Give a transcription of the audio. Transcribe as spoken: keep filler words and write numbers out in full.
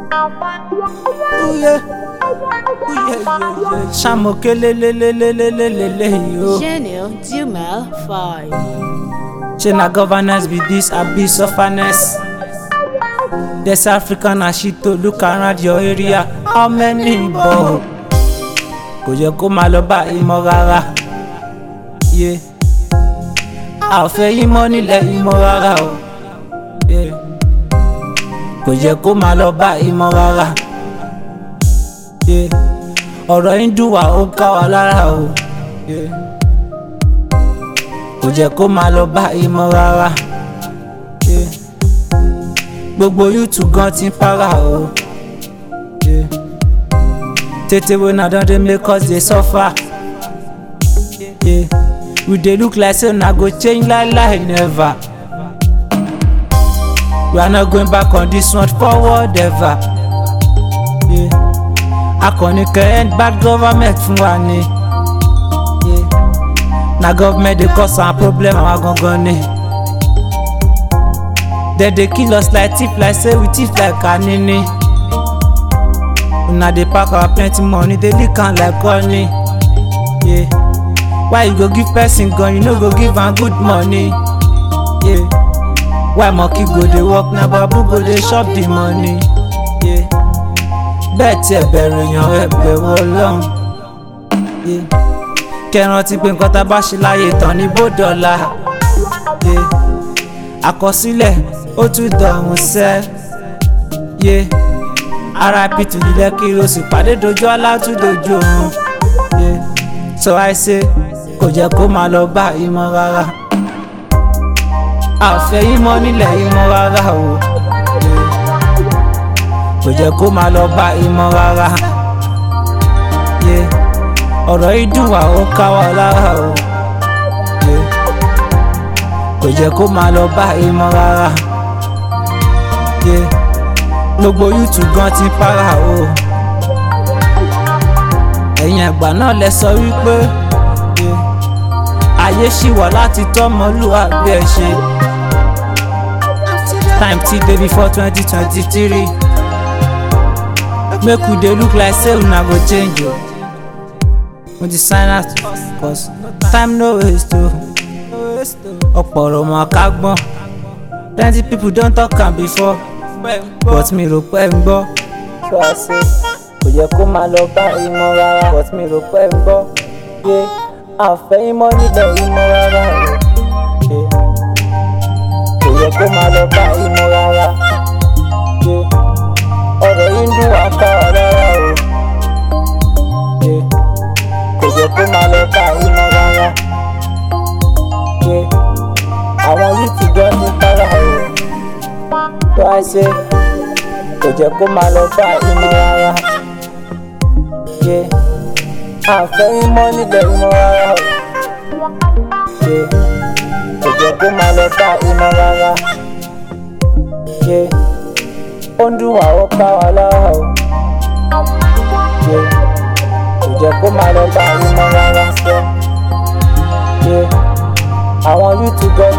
Ooh yeah. Ooh yeah, yeah, yeah. Shamoke le le le le le le le le yo. Genial Dumel five. China governance be this abyss of finance. There's African and shit to look around your area. How many bob? Kò yẹ kó máa lọ bá ìmọ̀ rárá. Yeah. A ò fẹ́ yín mọ́ nílẹ̀ ìmọ̀ rárá o. Yeah. Kò yẹ kó máa lọ bá ìmọ̀ rárá. Yeah. Ọ̀rọ̀ yín dùn wá ó ká wa lára o. Yeah. Kò yẹ kó máa lọ bá ìmọ̀ rárá. Yeah. Gbogbo YouTube gan ti ń para o. Yeah. Tete wey na don dey make us dey suffer. Yeah. We dey look like say na go change like like never. We are not going back on this one forward ever. Yeah. Akọni kẹ end bad government fún wa ni. Yeah. Na government dey cause our problem àwa gangan ni. Dem dey kill us like thief like say we thief like Kanini. Una dey pack our plenty money dey lick am like honey. Yeah. Why you go give person gun you no go give am good money? Yeah. Why monkey go dey work na babu go dey chop the money? Yeah. Bẹ́ẹ̀ tí ẹ bẹ̀rù èèyàn ẹ bẹ̀rù Ọlọ́run. Yeah. Kẹ́rántí pé nǹkan tá a bá ṣe láyé tán ní bódọ́là. Yeah. Àkọsílẹ̀ ó tún dọ̀rùn sẹ́. Yeah. R I P to the Lekki ló sì pàdé dojú ọlá tún dojú oorun. Yeah. So I say kò jẹ́ kó máa lọ bá ìmọ̀ rárá. A ò fẹ́ yín mọ́ nílẹ̀ ìmọ̀ rárá o. Yeah. Kò jẹ́ kó máa lọ bá ìmọ̀ rárá. Yeah. Ọ̀rọ̀ yìí dùn wá ó ká wa lára o. Yeah. Kò jẹ́ kó máa lọ bá ìmọ̀ rárá. Yeah. Gbogbo YouTube gan ti para o. Ẹ̀yin àgbà náà lẹ sọ wípé yeah. Ayé ṣì wà láti tọ́mọlúwàbí ẹ ṣe. Time ti dey before twenty twenty-three. Make we dey look like say una go change o. We dey sign out cause time no waste o. Ọ̀pọ̀ ọ̀rọ̀ mọ̀ ká gbọ́n. Plenty people don talk am before. But mi rò pé ń gbọ́. So I say kò yẹ kó máa lọ bá ìmọ̀ rárá. But mi rò pé ń gbọ́. Yeah. A ò fẹ́ ìmọ̀ nílẹ̀ ìmọ̀ rárá o. Yeah. Kò yẹ kó máa lọ bá ìmọ̀ rárá. Yeah. Ọ̀rọ̀ yìí ń dùn wá ká wa lára o. Yeah. Kò yẹ kó máa lọ bá ìmọ̀ rárá. Yeah. Àwọn yìí ti gbọ́ ní para o. So I say kò jẹ́ kó máa lọ bá ìmọ̀ rárá. Yeah. A ò fẹ́ ìmọ̀ nílẹ̀ ìmọ̀ rárá o. Yeah. Kò jẹ́ kó máa lọ bá ìmọ̀ rárá. Yeah. Ó ń dùn wá ó ká wa lára o. Yeah. Kò jẹ́ kó máa lọ bá ìmọ̀ rárá sẹ́. Yeah. Àwọn YouTube